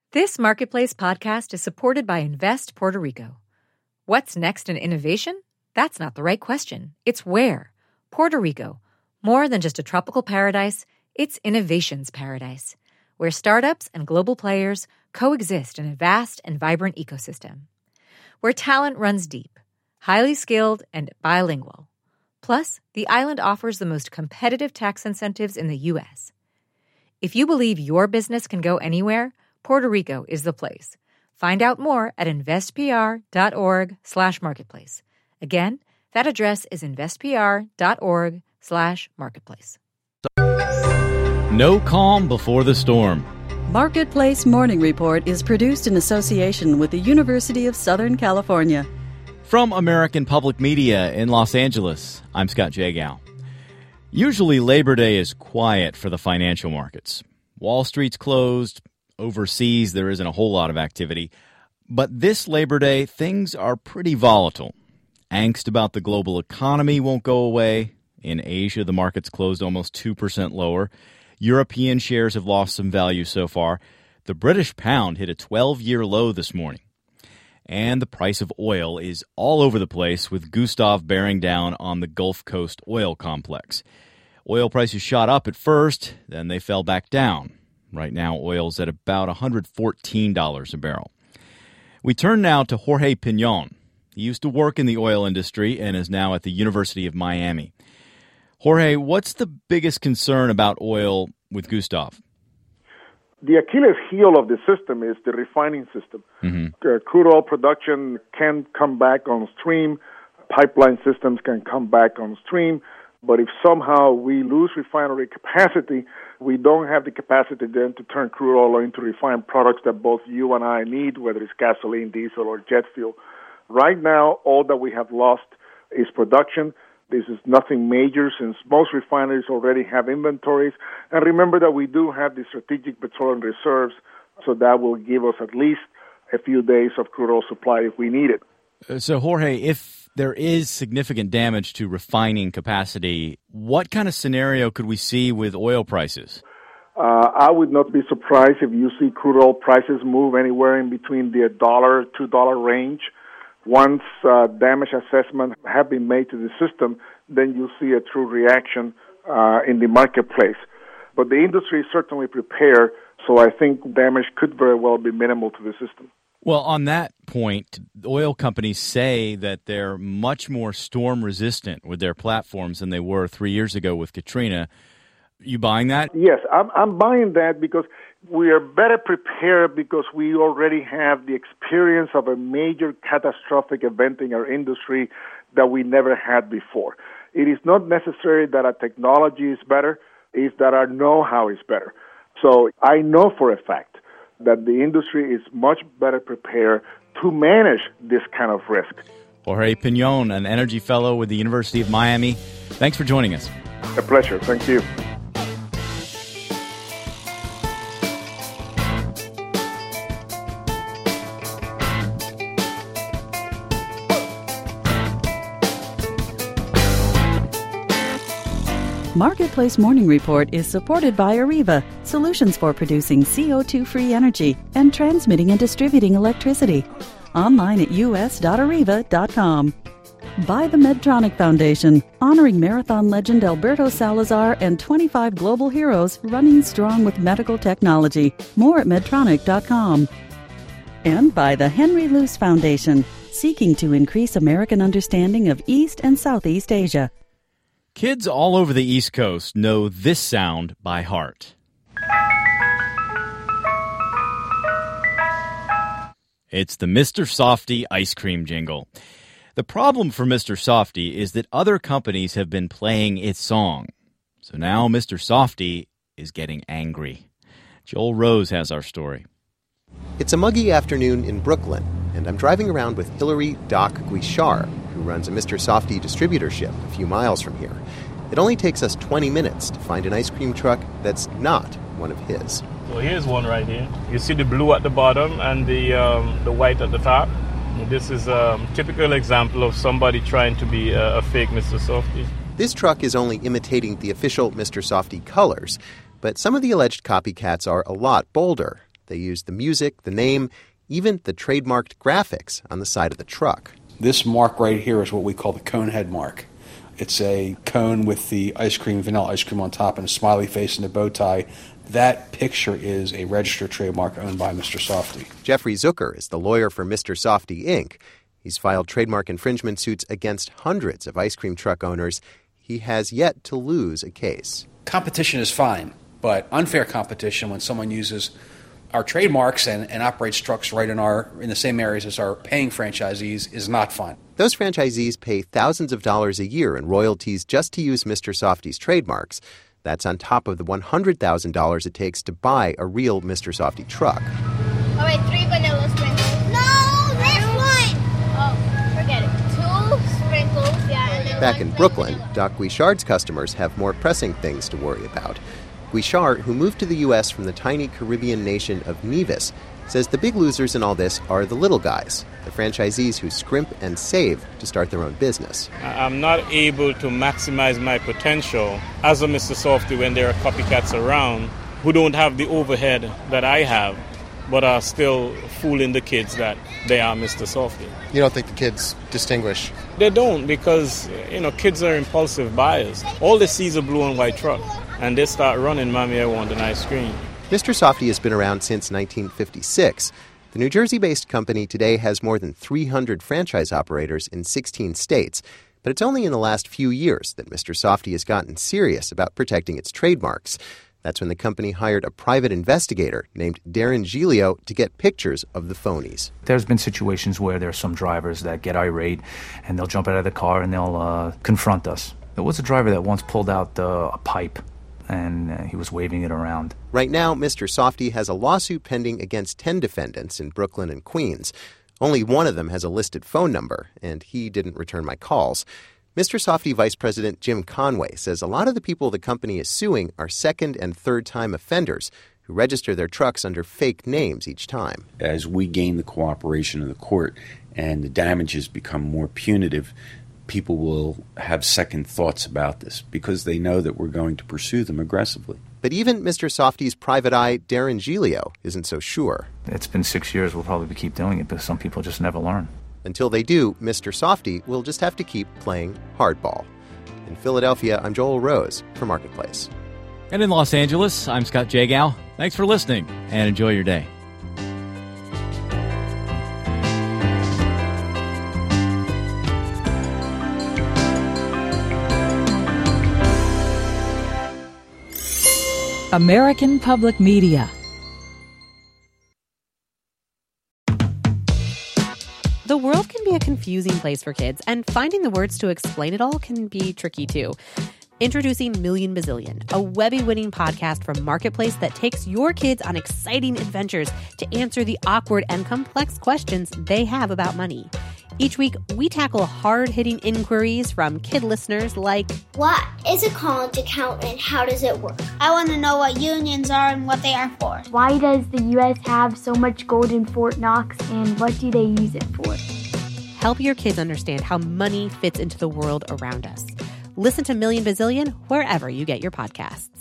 This Marketplace podcast is supported by Invest Puerto Rico. What's next in innovation? That's not the right question. It's where. Puerto Rico. More than just a tropical paradise, it's innovation's paradise, where startups and global players coexist in a vast and vibrant ecosystem. Where talent runs deep, highly skilled, and bilingual. Plus, the island offers the most competitive tax incentives in the U.S. If you believe your business can go anywhere, Puerto Rico is the place. Find out more at investpr.org/marketplace. Again, that address is investpr.org/marketplace. No calm before the storm. Marketplace Morning Report is produced in association with the University of Southern California. From American Public Media in Los Angeles, I'm Scott Jagow. Usually Labor Day is quiet for the financial markets. Wall Street's closed. Overseas, there isn't a whole lot of activity. But this Labor Day, things are pretty volatile. Angst about the global economy won't go away. In Asia, the market's closed almost 2% lower. European shares have lost some value so far. The British pound hit a 12-year low this morning. And the price of oil is all over the place, with Gustav bearing down on the Gulf Coast oil complex. Oil prices shot up at first, then they fell back down. Right now, oil's at about $114 a barrel. We turn now to Jorge Piñon. He used to work in the oil industry and is now at the University of Miami. Jorge, what's the biggest concern about oil with Gustav? The Achilles heel of the system is the refining system. Crude oil production can come back on stream. Pipeline systems can come back on stream. But if somehow we lose refinery capacity, we don't have the capacity then to turn crude oil into refined products that both you and I need, whether it's gasoline, diesel, or jet fuel. Right now, all that we have lost is production. This is nothing major since most refineries already have inventories. And remember that we do have the strategic petroleum reserves, so that will give us at least a few days of crude oil supply if we need it. So, Jorge, if there is significant damage to refining capacity, what kind of scenario could we see with oil prices? I would not be surprised if you see crude oil prices move anywhere in between the $1, $2 range. Once damage assessments have been made to the system, then you'll see a true reaction in the marketplace. But the industry is certainly prepared, so I think damage could very well be minimal to the system. Well, on that point, oil companies say that they're much more storm resistant with their platforms than they were 3 years ago with Katrina. You buying that? Yes, I'm buying that because we are better prepared because we already have the experience of a major catastrophic event in our industry that we never had before. It is not necessary that our technology is better, it's that our know-how is better. So I know for a fact that the industry is much better prepared to manage this kind of risk. Jorge Piñon, an energy fellow with the University of Miami. Thanks for joining us. A pleasure. Thank you. Marketplace Morning Report is supported by Areva, solutions for producing CO2-free energy and transmitting and distributing electricity. Online at us.areva.com. By the Medtronic Foundation, honoring marathon legend Alberto Salazar and 25 global heroes running strong with medical technology. More at medtronic.com. And by the Henry Luce Foundation, seeking to increase American understanding of East and Southeast Asia. Kids all over the East Coast know this sound by heart. It's the Mr. Softee ice cream jingle. The problem for Mr. Softee is that other companies have been playing its song. So now Mr. Softee is getting angry. Joel Rose has our story. It's a muggy afternoon in Brooklyn, and I'm driving around with Hillary Doc Guichard, who runs a Mr. Softee distributorship a few miles from here. It only takes us 20 minutes to find an ice cream truck that's not one of his. So here's one right here. You see the blue at the bottom and the white at the top. This is a typical example of somebody trying to be a fake Mr. Softee. This truck is only imitating the official Mr. Softee colors, but some of the alleged copycats are a lot bolder. They use the music, the name, even the trademarked graphics on the side of the truck. This mark right here is what we call the cone head mark. It's a cone with the vanilla ice cream on top and a smiley face and a bow tie. That picture is a registered trademark owned by Mr. Softee. Jeffrey Zucker is the lawyer for Mr. Softee, Inc. He's filed trademark infringement suits against hundreds of ice cream truck owners. He has yet to lose a case. Competition is fine, but unfair competition when someone uses our trademarks and operates trucks right in the same areas as our paying franchisees is not fun. Those franchisees pay thousands of dollars a year in royalties just to use Mr. Softee's trademarks. That's on top of the $100,000 it takes to buy a real Mr. Softee truck. All right, 3 vanilla sprinkles. No, this one! Oh, forget it. 2 sprinkles, yeah. And then Back in Brooklyn, vanilla. Doc Guichard's customers have more pressing things to worry about. Guichard, who moved to the U.S. from the tiny Caribbean nation of Nevis, says the big losers in all this are the little guys, the franchisees who scrimp and save to start their own business. I'm not able to maximize my potential as a Mr. Softee when there are copycats around who don't have the overhead that I have, but are still fooling the kids that they are Mr. Softee. You don't think the kids distinguish? They don't, because, kids are impulsive buyers. All they see is a blue and white truck, and they start running, Mommy, I want an ice cream. Mr. Softee has been around since 1956. The New Jersey-based company today has more than 300 franchise operators in 16 states. But it's only in the last few years that Mr. Softee has gotten serious about protecting its trademarks. That's when the company hired a private investigator named Darren Giglio to get pictures of the phonies. There's been situations where there's some drivers that get irate and they'll jump out of the car and they'll confront us. There was a driver that once pulled out a pipe and he was waving it around. Right now, Mr. Softee has a lawsuit pending against 10 defendants in Brooklyn and Queens. Only one of them has a listed phone number, and he didn't return my calls. Mr. Softee Vice President Jim Conway says a lot of the people the company is suing are second- and third-time offenders who register their trucks under fake names each time. As we gain the cooperation of the court and the damages become more punitive, people will have second thoughts about this because they know that we're going to pursue them aggressively. But even Mr. Softee's private eye, Darren Giglio, isn't so sure. It's been 6 years. We'll probably keep doing it, but some people just never learn. Until they do, Mr. Softee will just have to keep playing hardball. In Philadelphia, I'm Joel Rose for Marketplace. And in Los Angeles, I'm Scott Jagow. Thanks for listening, and enjoy your day. American Public Media. The world can be a confusing place for kids, and finding the words to explain it all can be tricky too. Introducing Million Bazillion, a Webby-winning podcast from Marketplace that takes your kids on exciting adventures to answer the awkward and complex questions they have about money. Each week, we tackle hard-hitting inquiries from kid listeners like, What is a college account and how does it work? I want to know what unions are and what they are for. Why does the U.S. have so much gold in Fort Knox and what do they use it for? Help your kids understand how money fits into the world around us. Listen to Million Bazillion wherever you get your podcasts.